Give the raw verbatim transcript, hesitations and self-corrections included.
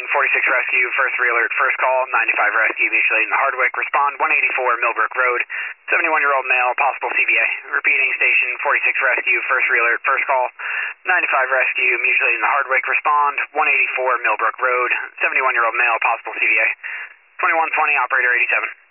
forty-six Rescue, first re-alert, first call, ninety-five Rescue, mutually in the Hardwick, respond, one eighty-four Millbrook Road, seventy-one-year-old male, possible C V A. Repeating, station forty-six Rescue, first re-alert, first call, ninety-five Rescue, mutually in the Hardwick, respond, one eighty-four Millbrook Road, seventy-one-year-old male, possible C V A. twenty-one twenty, operator eighty-seven.